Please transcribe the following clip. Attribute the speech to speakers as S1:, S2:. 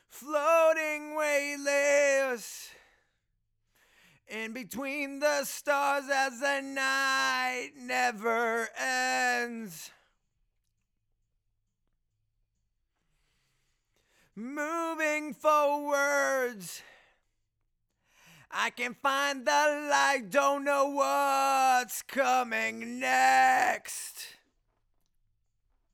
S1: floating weightless in between the stars as the night never ends. Moving forwards, I can find the light, don't know what's coming next.